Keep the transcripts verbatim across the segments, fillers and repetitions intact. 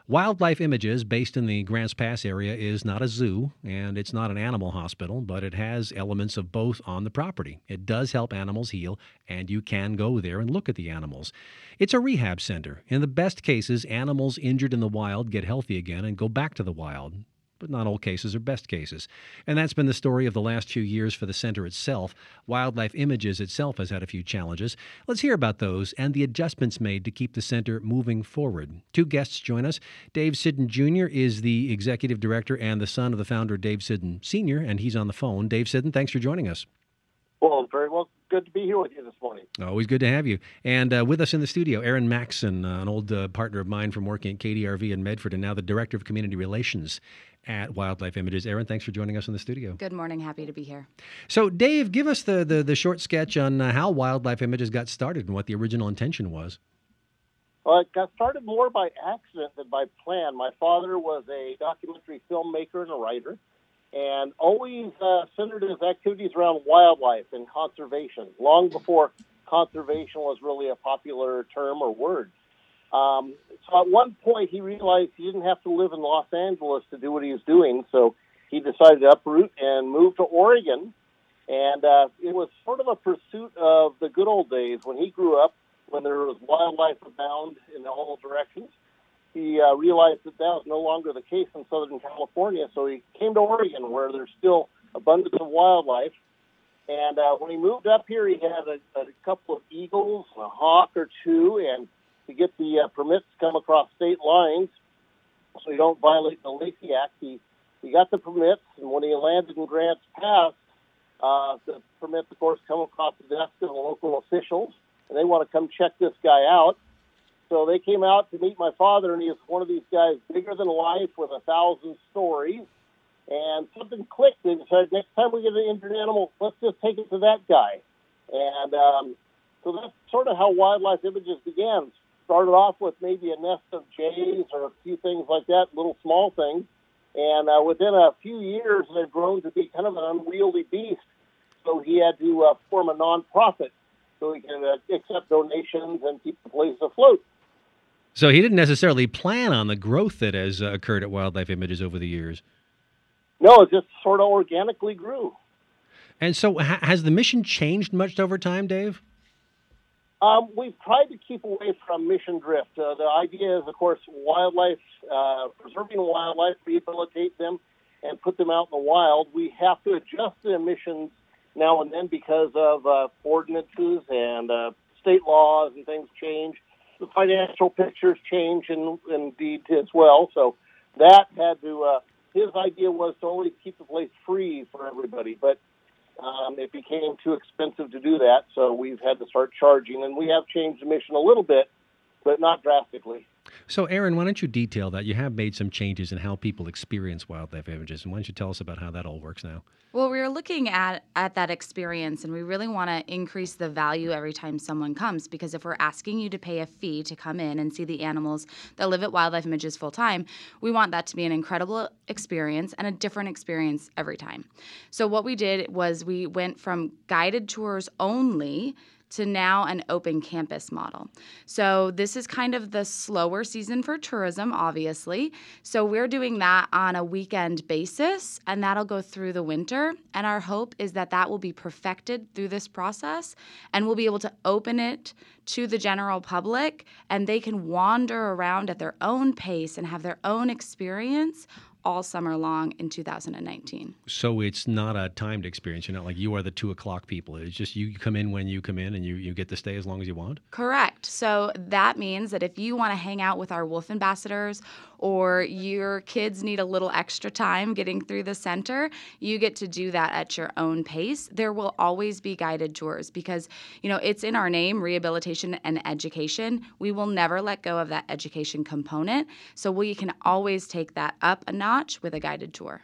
Wildlife Images, based in the Grants Pass area, is not a zoo and it's not an animal hospital, but it has elements of both on the property. It does help animals heal, and you can go there and look at the animals. It's a rehab center. In the best cases, animals injured in the wild get healthy again and go back to the wild. But not all cases are best cases. And that's been the story of the last few years for the center itself. Wildlife Images itself has had a few challenges. Let's hear about those and the adjustments made to keep the center moving forward. Two guests join us. Dave Siddon Junior is the executive director and the son of the founder, Dave Siddon Senior, and he's on the phone. Dave Siddon, thanks for joining us. Well, very well. Good to be here with you this morning. Always good to have you. And uh, with us in the studio, Aaron Maxson, uh, an old uh, partner of mine from working at K D R V in Medford, and now the Director of Community Relations at Wildlife Images. Aaron, thanks for joining us in the studio. Good morning. Happy to be here. So, Dave, give us the, the, the short sketch on uh, how Wildlife Images got started and what the original intention was. Well, it got started more by accident than by plan. My father was a documentary filmmaker and a writer, and always uh, centered his activities around wildlife and conservation, long before conservation was really a popular term or word. Um, so at one point, he realized he didn't have to live in Los Angeles to do what he was doing, so he decided to uproot and move to Oregon. And uh, it was sort of a pursuit of the good old days when he grew up, when there was wildlife abound in all directions. He uh, realized that that was no longer the case in Southern California, so he came to Oregon, where there's still abundance of wildlife. And uh, when he moved up here, he had a, a couple of eagles, a hawk or two, and to get the uh, permits to come across state lines so you don't violate the Lacey Act, he, he got the permits, and when he landed in Grants Pass, uh, the permits, of course, come across the desk of the local officials, and they want to come check this guy out. So they came out to meet my father, and he is one of these guys bigger than life with a thousand stories. And something clicked. They decided next time we get an injured animal, let's just take it to that guy. And um, so that's sort of how Wildlife Images began. Started off with maybe a nest of jays or a few things like that, little small things. And uh, within a few years, it had grown to be kind of an unwieldy beast. So he had to uh, form a nonprofit so he can uh, accept donations and keep the place afloat. So he didn't necessarily plan on the growth that has uh, occurred at Wildlife Images over the years. No, it just sort of organically grew. And so ha- has the mission changed much over time, Dave? Um, we've tried to keep away from mission drift. Uh, the idea is, of course, wildlife, uh, preserving wildlife, rehabilitate them, and put them out in the wild. We have to adjust the emissions now and then because of uh, ordinances and uh, state laws and things change. The financial pictures change in, indeed as well. So that had to, uh, his idea was to only keep the place free for everybody. But Um, it became too expensive to do that, so we've had to start charging, and we have changed the mission a little bit, but not drastically. So, Aaron, why don't you detail that? You have made some changes in how people experience Wildlife Images, and why don't you tell us about how that all works now? Well, we were looking at, at that experience, and we really want to increase the value every time someone comes, because if we're asking you to pay a fee to come in and see the animals that live at Wildlife Images full time, we want that to be an incredible experience and a different experience every time. So what we did was we went from guided tours only to now an open campus model. So this is kind of the slower season for tourism, obviously. So we're doing that on a weekend basis, and that'll go through the winter. And our hope is that that will be perfected through this process, and we'll be able to open it to the general public, and they can wander around at their own pace and have their own experience all summer long in two thousand nineteen. So it's not a timed experience. You're not like you are the two o'clock people. It's just you come in when you come in and you, you get to stay as long as you want? Correct. So that means that if you want to hang out with our wolf ambassadors or your kids need a little extra time getting through the center, you get to do that at your own pace. There will always be guided tours because, you know, it's in our name, rehabilitation and education. We will never let go of that education component. So we can always take that up a notch with a guided tour.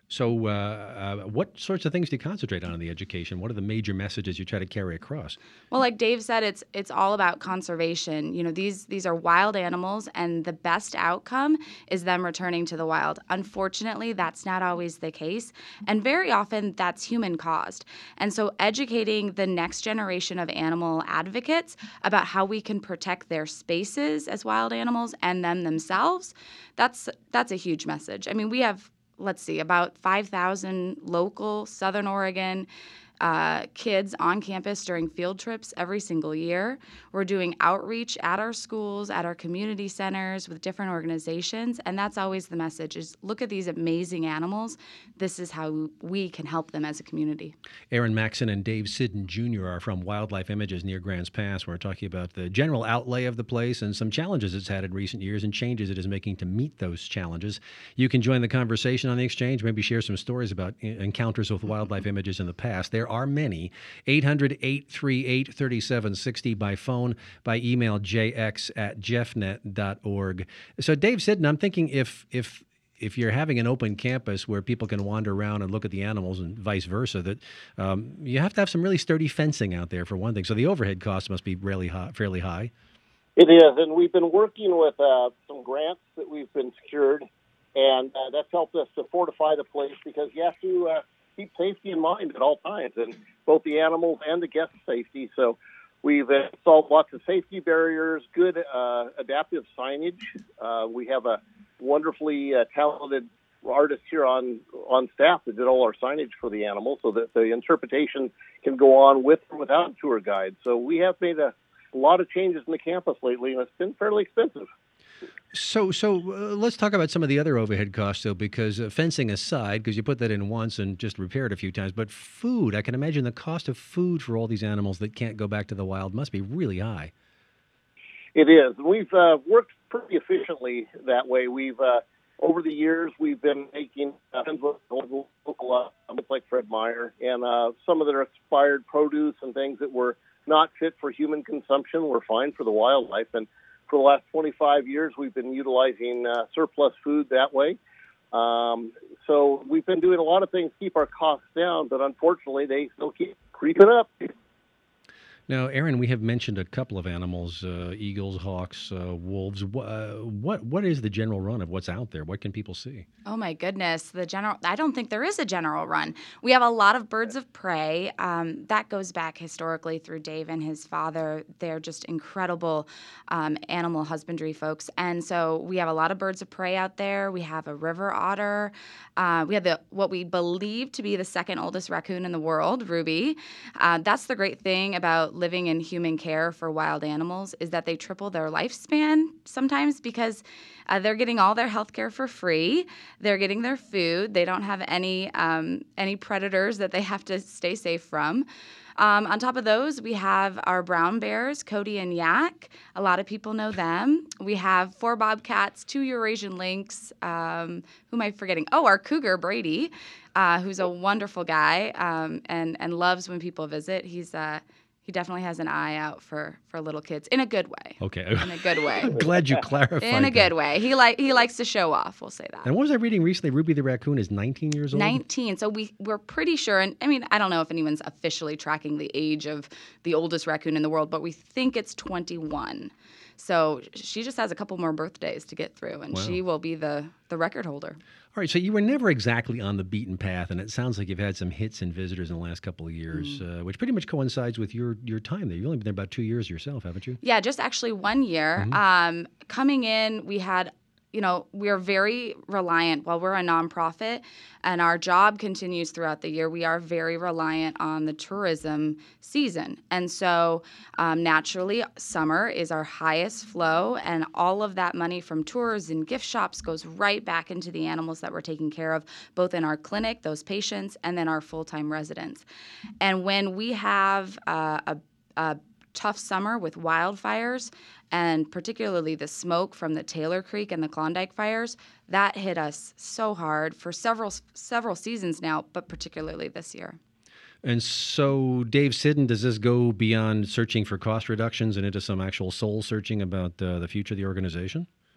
So, uh, uh, what sorts of things do you concentrate on in the education? What are the major messages you try to carry across? Well, like Dave said, it's it's all about conservation. You know, these these are wild animals, and the best outcome is them returning to the wild. Unfortunately, that's not always the case, and very often that's human caused. And so, educating the next generation of animal advocates about how we can protect their spaces as wild animals and them themselves, that's that's a huge message. I mean, we have, let's see, about five thousand local Southern Oregon uh, kids on campus during field trips every single year. We're doing outreach at our schools, at our community centers with different organizations, and that's always the message is look at these amazing animals. This is how we can help them as a community. Aaron Maxon and Dave Siddon Junior are from Wildlife Images near Grants Pass. We're talking about the general outlay of the place and some challenges it's had in recent years and changes it is making to meet those challenges. You can join the conversation on the exchange, maybe share some stories about encounters with Wildlife Images in the past. There are many. eight hundred, eight three eight, three seven six zero by phone, by email, j x at jeffnet dot org. So Dave Siddon, I'm thinking if if if you're having an open campus where people can wander around and look at the animals and vice versa, that um, you have to have some really sturdy fencing out there for one thing. So the overhead costs must be really high, fairly high. It is, and we've been working with uh, some grants that we've been secured, and uh, that's helped us to fortify the place because you have to uh, keep safety in mind at all times, and both the animals and the guest safety. So we've installed lots of safety barriers, good uh, adaptive signage. Uh, we have a wonderfully uh, talented artist here on, on staff that did all our signage for the animals so that the interpretation can go on with or without a tour guide. So we have made a, a lot of changes in the campus lately, and it's been fairly expensive. So, so uh, let's talk about some of the other overhead costs, though, because uh, fencing aside, because you put that in once and just repair it a few times, but food, I can imagine the cost of food for all these animals that can't go back to the wild must be really high. It is. We've uh, worked pretty efficiently that way. We've, uh, over the years, we've been making uh, local uh, like Fred Meyer, and uh, some of their expired produce and things that were not fit for human consumption were fine for the wildlife. And for the last twenty-five years, we've been utilizing uh, surplus food that way. Um, so we've been doing a lot of things to keep our costs down, but unfortunately, they still keep creeping up. Now, Aaron, we have mentioned a couple of animals, uh, eagles, hawks, uh, wolves. Uh, what What is the general run of what's out there? What can people see? Oh, my goodness. The general, I don't think there is a general run. We have a lot of birds of prey. Um, that goes back historically through Dave and his father. They're just incredible um, animal husbandry folks. And so we have a lot of birds of prey out there. We have a river otter. Uh, we have the what we believe to be the second oldest raccoon in the world, Ruby. Uh, that's the great thing about living in human care for wild animals is that they triple their lifespan sometimes because uh, they're getting all their health care for free. They're getting their food. They don't have any um, any predators that they have to stay safe from. Um, on top of those, we have our brown bears, Cody and Yak. A lot of people know them. We have four bobcats, two Eurasian lynx. Um, who am I forgetting? Oh, our cougar, Brady, uh, who's a wonderful guy um, and and loves when people visit. He's uh, He definitely has an eye out for, for little kids in a good way. Okay. In a good way. Glad you clarified. In a good way. He like he likes to show off, we'll say that. And what was I reading recently? Ruby the raccoon is nineteen years old? nineteen. So we, we're pretty sure, and I mean, I don't know if anyone's officially tracking the age of the oldest raccoon in the world, but we think it's twenty-one. So she just has a couple more birthdays to get through, and wow. she will be the, the record holder. All right, so you were never exactly on the beaten path, and it sounds like you've had some hits and visitors in the last couple of years, mm. uh, which pretty much coincides with your, your time there. You've only been there about two years yourself, haven't you? Yeah, just actually one year. Mm-hmm. Um, coming in, we had... You know, we are very reliant, while we're a nonprofit and our job continues throughout the year, we are very reliant on the tourism season. And so um, naturally, summer is our highest flow, and all of that money from tours and gift shops goes right back into the animals that we're taking care of, both in our clinic, those patients, and then our full-time residents. And when we have uh, a, a tough summer with wildfires, and particularly the smoke from the Taylor Creek and the Klondike fires, that hit us so hard for several several seasons now, but particularly this year. And so, Dave Siddon, does this go beyond searching for cost reductions and into some actual soul searching about uh, the future of the organization?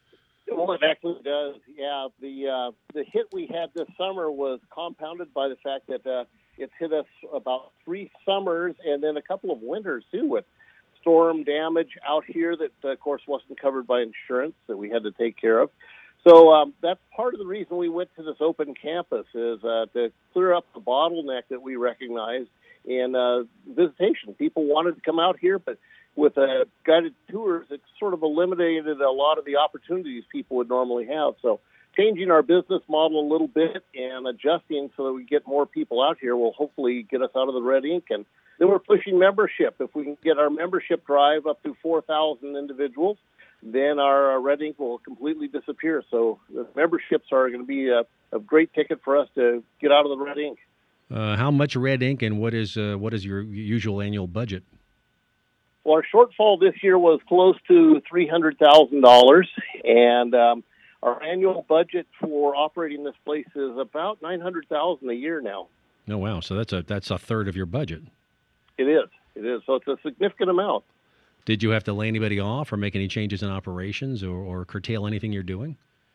Well, it actually does. Yeah, the uh, the hit we had this summer was compounded by the fact that uh, it's hit us about three summers and then a couple of winters too, with storm damage out here that, uh, of course, wasn't covered by insurance that we had to take care of. So um, that's part of the reason we went to this open campus, is uh, to clear up the bottleneck that we recognized in uh, visitation. People wanted to come out here, but with uh, guided tours, it sort of eliminated a lot of the opportunities people would normally have. So changing our business model a little bit and adjusting so that we get more people out here will hopefully get us out of the red ink. And then we're pushing membership. If we can get our membership drive up to four thousand individuals, then our red ink will completely disappear. So the memberships are going to be a, a great ticket for us to get out of the red ink. Uh, how much red ink, and what is uh, what is your usual annual budget? Well, our shortfall this year was close to three hundred thousand dollars, and um, our annual budget for operating this place is about nine hundred thousand dollars a year now. Oh, wow. So that's a that's a third of your budget. It is. It is. So it's a significant amount. Did you have to lay anybody off or make any changes in operations or, or curtail anything you're doing?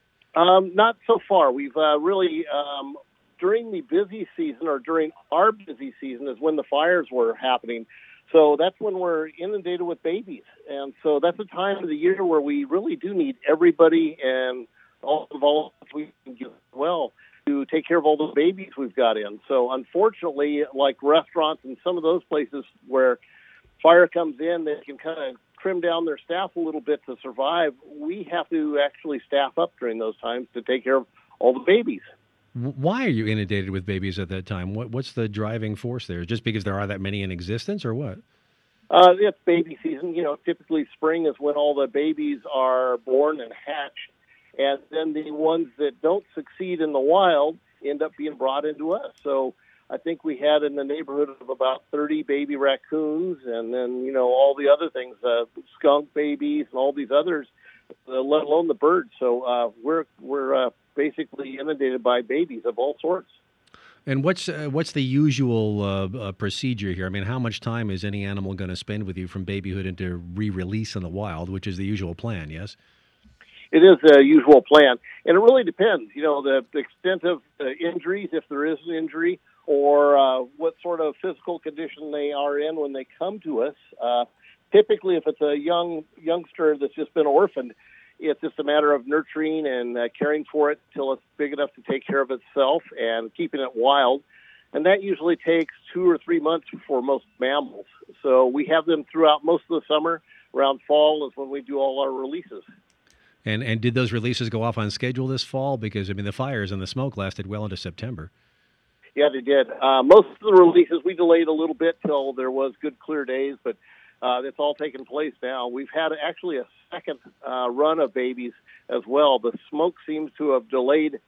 Um, not so far. We've uh, really, um, during the busy season or during our busy season is when the fires were happening. So that's when we're inundated with babies. And so that's a time of the year where we really do need everybody and all the volunteers we can get as well to take care of all the babies we've got in. So unfortunately, like restaurants and some of those places where fire comes in, they can kind of trim down their staff a little bit to survive. We have to actually staff up during those times to take care of all the babies. Why are you inundated with babies at that time? What What's the driving force there? Just because there are that many in existence, or what? Uh, it's baby season. You know, typically spring is when all the babies are born and hatched. And then the ones that don't succeed in the wild end up being brought into us. So I think we had in the neighborhood of about thirty baby raccoons, and then, you know, all the other things, uh, skunk babies and all these others, uh, let alone the birds. So uh, we're we're uh, basically inundated by babies of all sorts. And what's uh, what's the usual uh, uh, procedure here? I mean, how much time is any animal going to spend with you from babyhood into re-release in the wild, which is the usual plan, yes? It is the usual plan, and it really depends, you know, the, the extent of uh, injuries, if there is an injury, or uh, what sort of physical condition they are in when they come to us. Uh, typically, if it's a young youngster that's just been orphaned, it's just a matter of nurturing and uh, caring for it till it's big enough to take care of itself and keeping it wild. And that usually takes two or three months for most mammals. So we have them throughout most of the summer. Around fall is when we do all our releases. And and did those releases go off on schedule this fall? Because, I mean, the fires and the smoke lasted well into September. Yeah, they did. Uh, most of the releases we delayed a little bit till there was good clear days, but uh, it's all taken place now. We've had actually a second uh, run of babies as well. The smoke seems to have delayed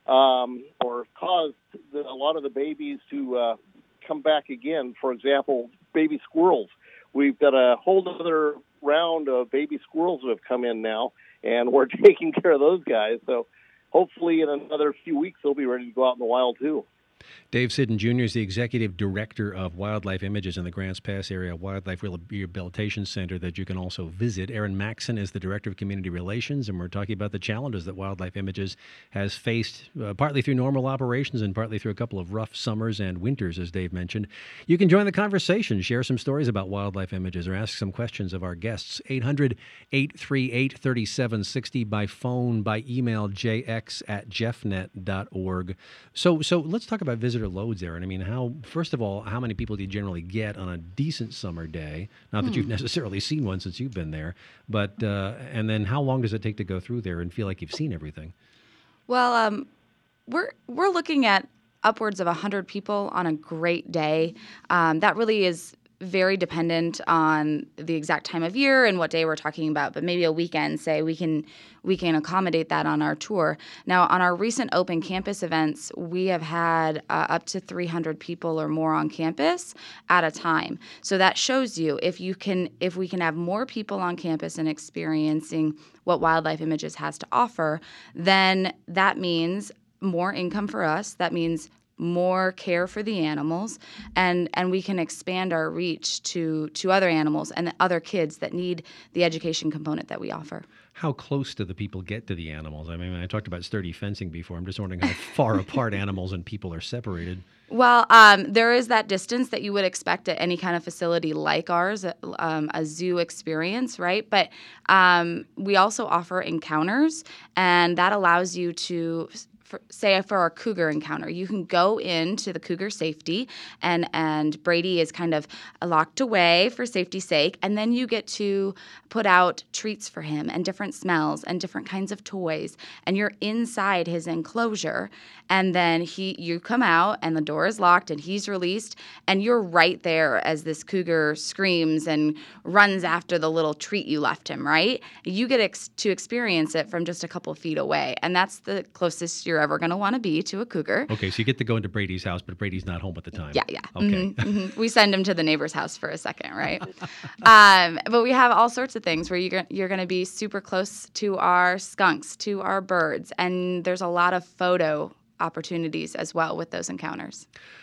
um, or caused the, a lot of the babies to uh, come back again. For example, baby squirrels. We've got a whole other round of baby squirrels that have come in now, and we're taking care of those guys. So hopefully in another few weeks, they'll be ready to go out in the wild too. Dave Siddon Junior is the Executive Director of Wildlife Images in the Grants Pass Area Wildlife Rehabilitation Center that you can also visit. Aaron Maxon is the Director of Community Relations, and we're talking about the challenges that Wildlife Images has faced, uh, partly through normal operations and partly through a couple of rough summers and winters, as Dave mentioned. You can join the conversation, share some stories about Wildlife Images, or ask some questions of our guests. eight hundred, eight three eight, three seven six zero by phone, by email, j x at jeffnet dot org. So, so let's talk about visitor loads there. And I mean, how, first of all, how many people do you generally get on a decent summer day? Not that hmm. you've necessarily seen one since you've been there, but, uh, and then how long does it take to go through there and feel like you've seen everything? Well, um, we're, we're looking at upwards of one hundred people on a great day. Um, that really is very dependent on the exact time of year and what day we're talking about, but maybe a weekend, say, we can we can accommodate that on our tour. Now, on our recent open campus events, we have had uh, up to three hundred people or more on campus at a time. So that shows you if you can if we can have more people on campus and experiencing what Wildlife Images has to offer, then that means more income for us. That means more care for the animals, and, and we can expand our reach to, to other animals and other kids that need the education component that we offer. How close do the people get to the animals? I mean, I talked about sturdy fencing before. I'm just wondering how far apart animals and people are separated. Well, um, there is that distance that you would expect at any kind of facility like ours, um, a zoo experience, right? But um, we also offer encounters, and that allows you to, for, say for our cougar encounter, you can go into the cougar safety, and, and Brady is kind of locked away for safety's sake, and then you get to put out treats for him and different smells and different kinds of toys, and you're inside his enclosure, and then he you come out and the door is locked and he's released, and you're right there as this cougar screams and runs after the little treat you left him, right? You get ex- to experience it from just a couple feet away, and that's the closest you're ever going to want to be to a cougar. Okay, so you get to go into Brady's house, but Brady's not home at the time. Yeah, yeah. Okay. Mm-hmm, mm-hmm. We send him to the neighbor's house for a second, right? um, but we have all sorts of things where you're, you're going to be super close to our skunks, to our birds, and there's a lot of photo opportunities as well with those encounters.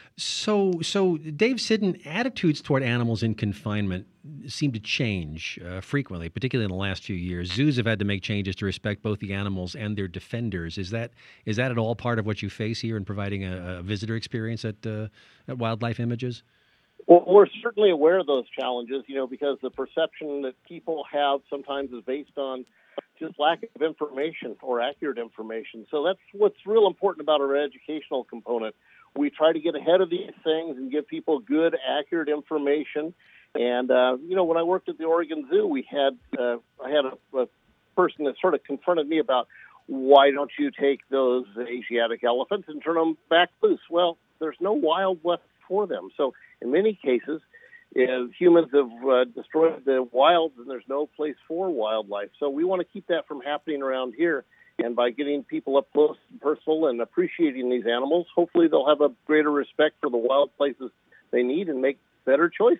So, so Dave Siddon, attitudes toward animals in confinement seem to change uh, frequently, particularly in the last few years. Zoos have had to make changes to respect both the animals and their defenders. Is that is that at all part of what you face here in providing a, a visitor experience at uh, at Wildlife Images? Well, we're certainly aware of those challenges, you know, because the perception that people have sometimes is based on just lack of information or accurate information. So that's what's real important about our educational component. We try to get ahead of these things and give people good, accurate information. And, uh, you know, when I worked at the Oregon Zoo, we had uh, I had a, a person that sort of confronted me about, why don't you take those Asiatic elephants and turn them back loose? Well, there's no wild left for them. So in many cases, if humans have uh, destroyed the wilds, and there's no place for wildlife. So we want to keep that from happening around here. And by getting people up close and personal and appreciating these animals, hopefully they'll have a greater respect for the wild places they need and make better choices.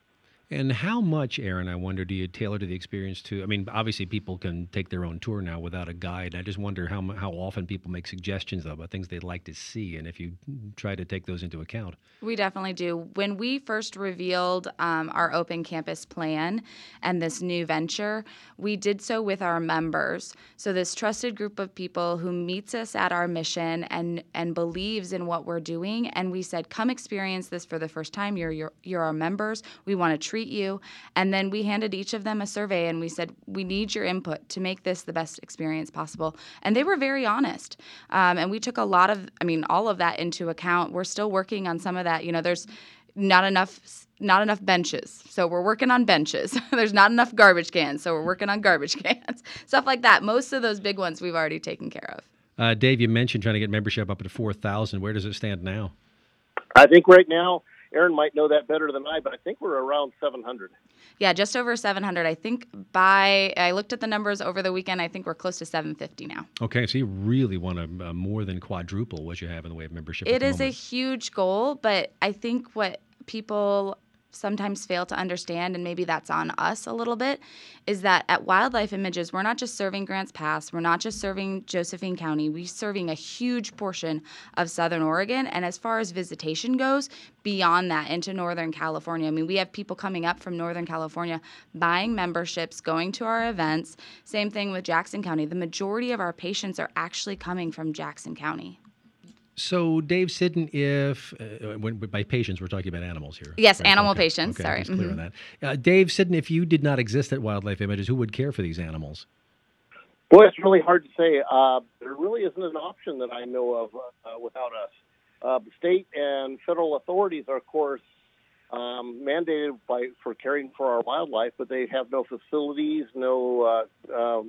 And how much, Aaron, I wonder, do you tailor to the experience to? I mean, obviously people can take their own tour now without a guide. I just wonder how how often people make suggestions about things they'd like to see, and if you try to take those into account. We definitely do. When we first revealed um, our open campus plan and this new venture, we did so with our members. So this trusted group of people who meets us at our mission and and believes in what we're doing. And we said, come experience this for the first time. You're you're, you're our members. We want to treat you. And then we handed each of them a survey and we said, we need your input to make this the best experience possible. And they were very honest. Um, and we took a lot of, I mean, all of that into account. We're still working on some of that. You know, there's not enough not enough benches, so we're working on benches. There's not enough garbage cans, so we're working on garbage cans. Stuff like that. Most of those big ones we've already taken care of. Uh, Dave, you mentioned trying to get membership up to four thousand. Where does it stand now? I think right now, Aaron might know that better than I, but I think we're around seven hundred. Yeah, just over seven hundred. I think by, I looked at the numbers over the weekend, I think we're close to seven fifty now. Okay, so you really want to uh, more than quadruple what you have in the way of membership. It is a huge goal, but I think what people sometimes fail to understand, and maybe that's on us a little bit, is that at Wildlife Images, we're not just serving Grants Pass, we're not just serving Josephine County, we're serving a huge portion of Southern Oregon, and as far as visitation goes, beyond that into Northern California. I mean, we have people coming up from Northern California buying memberships, going to our events. Same thing with Jackson County. The majority of our patients are actually coming from Jackson County. So, Dave Siddon, if, uh, when, by patients, we're talking about animals here. Yes, right? animal okay. patients, okay, sorry. Just clear mm-hmm. on that. Uh, Dave Siddon, if you did not exist at Wildlife Images, who would care for these animals? Boy, it's really hard to say. Uh, there really isn't an option that I know of uh, without us. Uh, the state and federal authorities are, of course, um, mandated by for caring for our wildlife, but they have no facilities, no uh, um,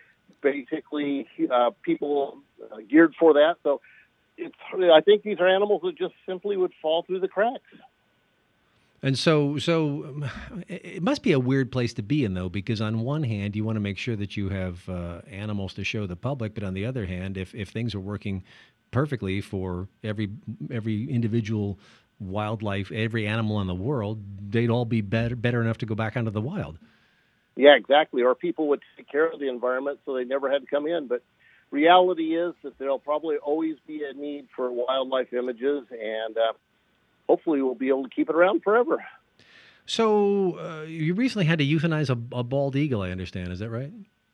basically uh, people uh, geared for that. So it's, I think these are animals that just simply would fall through the cracks. And so, so um, it must be a weird place to be in, though, because on one hand, you want to make sure that you have uh, animals to show the public, but on the other hand, if, if things are working perfectly for every every individual wildlife, every animal in the world, they'd all be better better enough to go back onto the wild. Yeah, exactly. Or people would take care of the environment so they never had to come in. But reality is that there'll probably always be a need for wildlife images, and uh, hopefully we'll be able to keep it around forever. So uh, you recently had to euthanize a, a bald eagle, I understand. Is that right?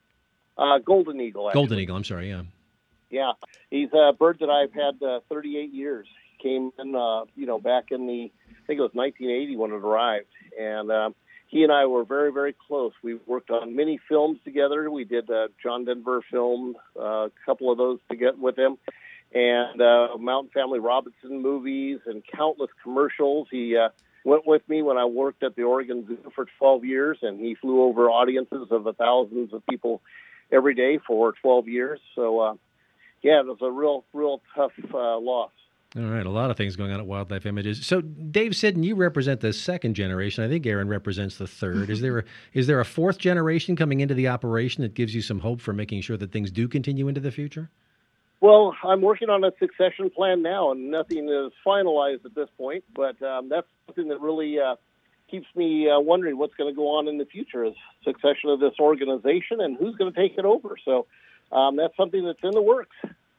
Uh, golden eagle, actually. Golden eagle, I'm sorry, yeah. Yeah, he's a bird that I've had uh, thirty-eight years. Came in, uh, you know, back in the, I think it was nineteen eighty when it arrived. And um, he and I were very, very close. We worked on many films together. We did a John Denver film, uh, a couple of those to get with him, and uh, Mountain Family Robinson movies and countless commercials. He uh, went with me when I worked at the Oregon Zoo for twelve years, and he flew over audiences of the thousands of people every day for twelve years. So, uh, yeah, it was a real, real tough uh, loss. All right, a lot of things going on at Wildlife Images. So, Dave Siddon, you represent the second generation. I think Aaron represents the third. Is there a, is there a fourth generation coming into the operation that gives you some hope for making sure that things do continue into the future? Well, I'm working on a succession plan now, and nothing is finalized at this point. But um, that's something that really uh, keeps me uh, wondering what's going to go on in the future is succession of this organization and who's going to take it over. So um, that's something that's in the works.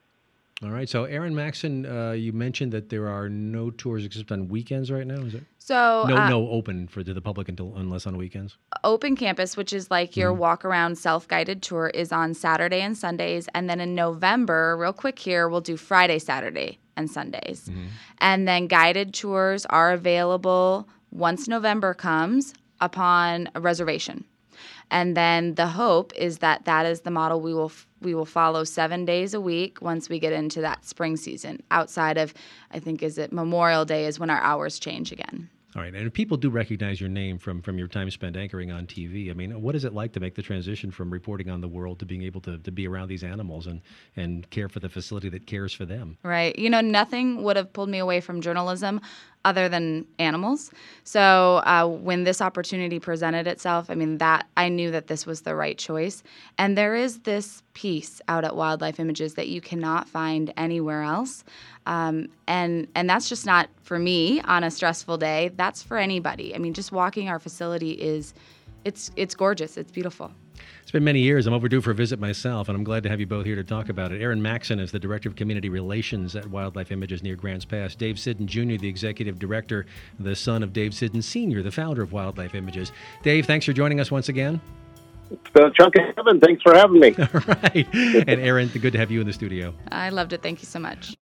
All right. So, Aaron Maxon, uh, you mentioned that there are no tours except on weekends right now. Is it? So no, uh, no open for to the public until unless on weekends. Open Campus, which is like your Mm-hmm. walk around self-guided tour, is on Saturday and Sundays, and then in November, real quick here, we'll do Friday, Saturday, and Sundays, Mm-hmm. and then guided tours are available once November comes upon a reservation. And then the hope is that that is the model we will we will follow seven days a week once we get into that spring season. Outside of, I think, is it Memorial Day is when our hours change again. All right. And if people do recognize your name from, from your time spent anchoring on T V, I mean, what is it like to make the transition from reporting on the world to being able to, to be around these animals and, and care for the facility that cares for them? Right. You know, nothing would have pulled me away from journalism other than animals. So uh, when this opportunity presented itself, I mean, that I knew that this was the right choice. And there is this piece out at Wildlife Images that you cannot find anywhere else. Um, and and that's just not for me on a stressful day. That's for anybody. I mean, just walking our facility is, it's it's gorgeous. It's beautiful. It's been many years. I'm overdue for a visit myself, and I'm glad to have you both here to talk about it. Aaron Maxon is the Director of Community Relations at Wildlife Images near Grants Pass. Dave Siddon, Junior, the Executive Director, the son of Dave Siddon, Senior, the founder of Wildlife Images. Dave, thanks for joining us once again. It's been a chunk of heaven. Thanks for having me. All right. And Aaron, good to have you in the studio. I loved it. Thank you so much.